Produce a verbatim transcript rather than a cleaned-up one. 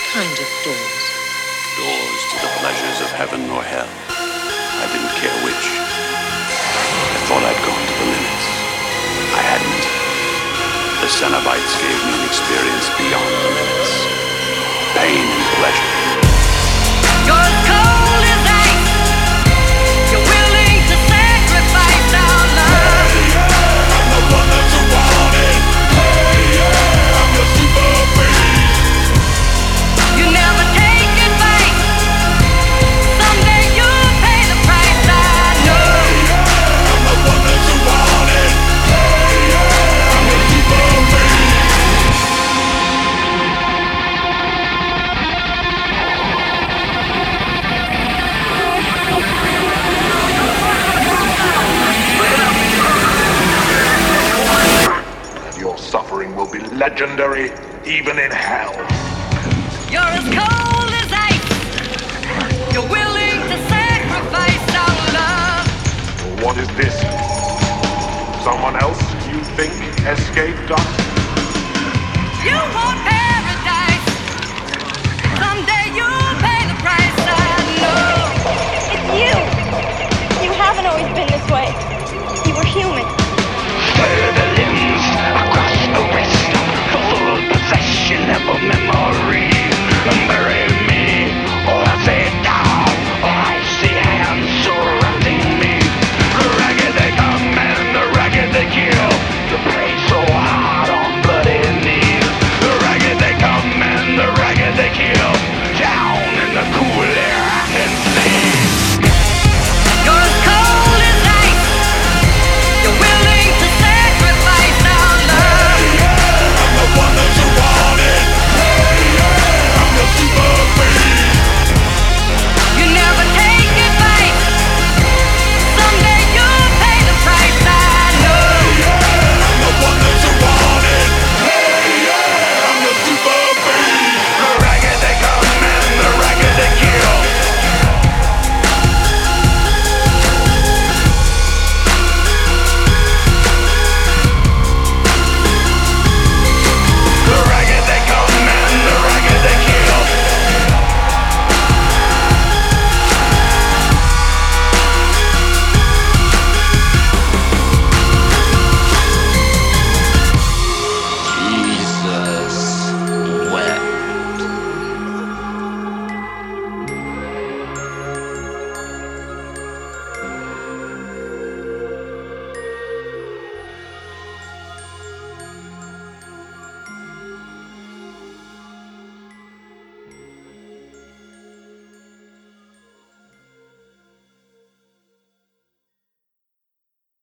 kind of doors? Doors to the pleasures of heaven or hell. I didn't care which. I thought I'd gone to the limits. I hadn't. The Cenobites gave me an experience beyond the limits. Pain and pleasure. You're as cold as ice. You're willing to sacrifice our love. Hey, yeah, I'm the one that you wanted. Hey, yeah, I'm your super beast. You never take advice. Someday you'll pay the price. I know. Hey, yeah, I'm the one that you wanted. Hey, yeah, I'm your super beast. And your suffering will be legendary, even in hell. You're as cold as ice. You're willing to sacrifice our love. What is this? Someone else you think escaped us? You won't